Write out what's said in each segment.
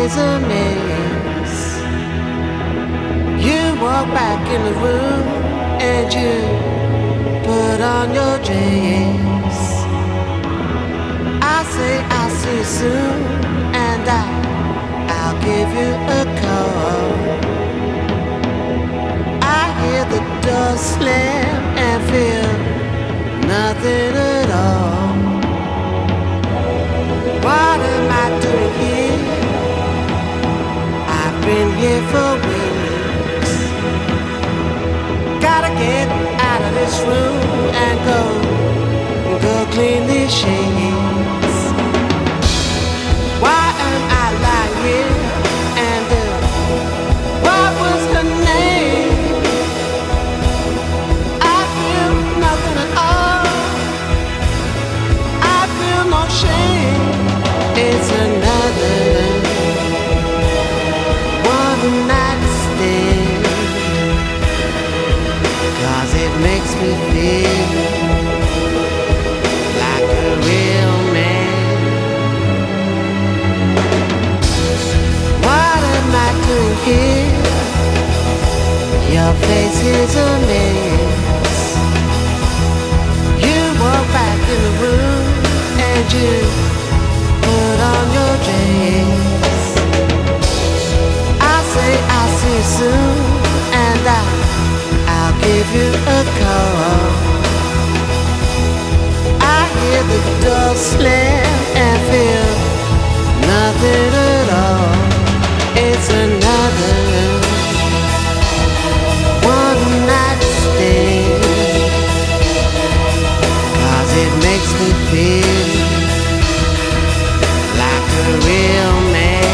is a maze. You walk back in the room and you put on your dress. I say I'll see you soon, and I'll give you a call. I hear the door slam and feel nothing at all. What am I doing here? I've been here for weeks. Gotta get out of this room and go clean these sheets. Why am I lying here? And what was her name? I feel nothing at all. I feel no shame. It's another one night stand, 'cause it makes me feel like a real man. What am I doing here? Your face is a mess. You walk back in the room and you put on your dress. I say I'll see you soon, and I'll give you a call. I hear the door slam and feel nothing at all. It's another one night stand, 'cause it makes me feel like a real man.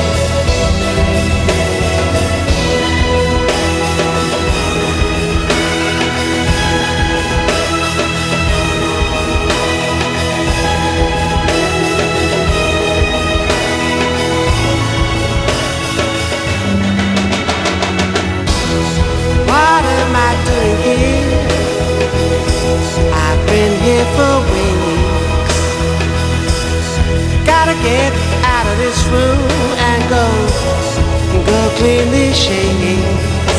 What am I doing here? I've been here for weeks. Gotta get out of this room and go clean these sheets.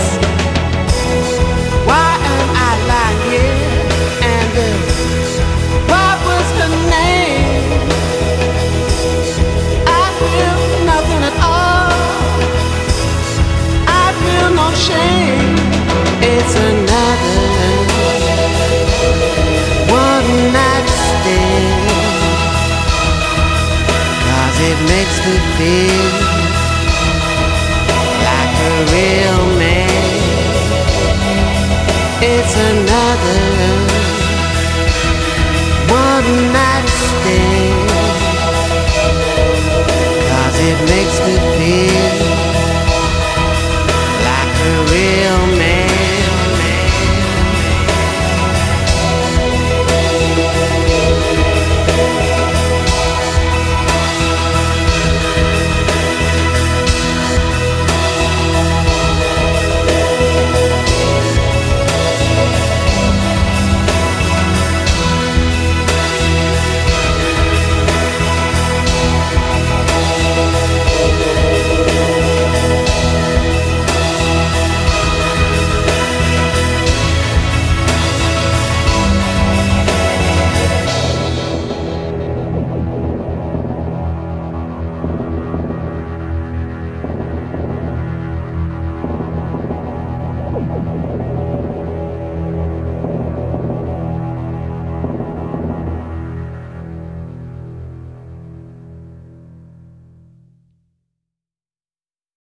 Why am I lying here? And what was her name? I feel nothing at all. I feel no shame. It's another one night stand, 'cause it makes me feel like a real man. It's another one night stand, 'cause it makes me feel like a real man.